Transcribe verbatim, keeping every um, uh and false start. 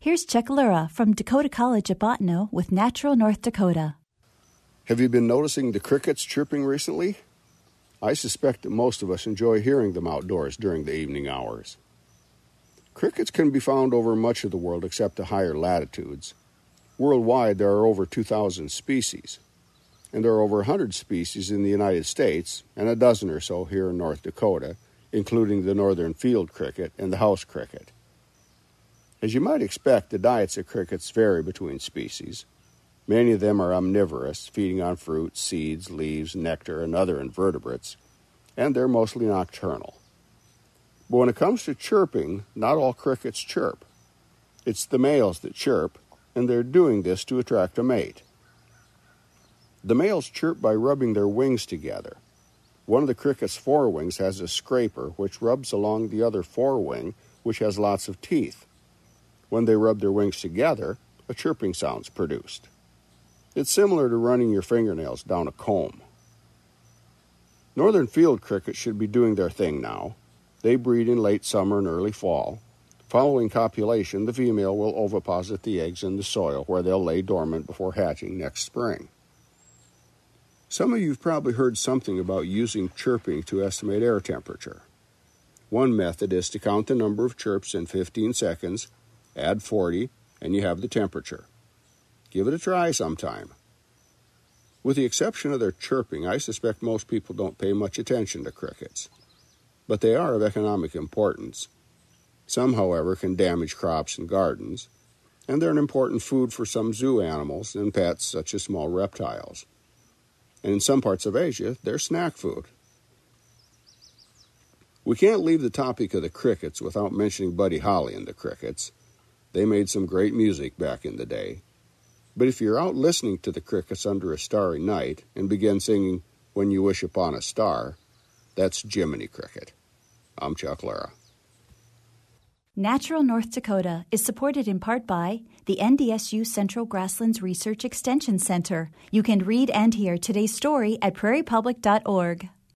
Here's Chuck Lura from Dakota College at Bottineau with Natural North Dakota. Have you been noticing the crickets chirping recently? I suspect that most of us enjoy hearing them outdoors during the evening hours. Crickets can be found over much of the world except the higher latitudes. Worldwide, there are over two thousand species, and there are over one hundred species in the United States and a dozen or so here in North Dakota, including the northern field cricket and the house cricket. As you might expect, the diets of crickets vary between species. Many of them are omnivorous, feeding on fruit, seeds, leaves, nectar, and other invertebrates, and they're mostly nocturnal. But when it comes to chirping, not all crickets chirp. It's the males that chirp, and they're doing this to attract a mate. The males chirp by rubbing their wings together. One of the cricket's forewings has a scraper which rubs along the other forewing, which has lots of teeth. When they rub their wings together, a chirping sound's produced. It's similar to running your fingernails down a comb. Northern field crickets should be doing their thing now. They breed in late summer and early fall. Following copulation, the female will oviposit the eggs in the soil where they'll lay dormant before hatching next spring. Some of you have probably heard something about using chirping to estimate air temperature. One method is to count the number of chirps in fifteen seconds, add forty, and you have the temperature. Give it a try sometime. With the exception of their chirping, I suspect most people don't pay much attention to crickets. But they are of economic importance. Some, however, can damage crops and gardens, and they're an important food for some zoo animals and pets such as small reptiles. And in some parts of Asia, they're snack food. We can't leave the topic of the crickets without mentioning Buddy Holly and the Crickets. They made some great music back in the day. But if you're out listening to the crickets under a starry night and begin singing When You Wish Upon a Star, that's Jiminy Cricket. I'm Chuck Lura. Natural North Dakota is supported in part by the N D S U Central Grasslands Research Extension Center. You can read and hear today's story at prairie public dot org.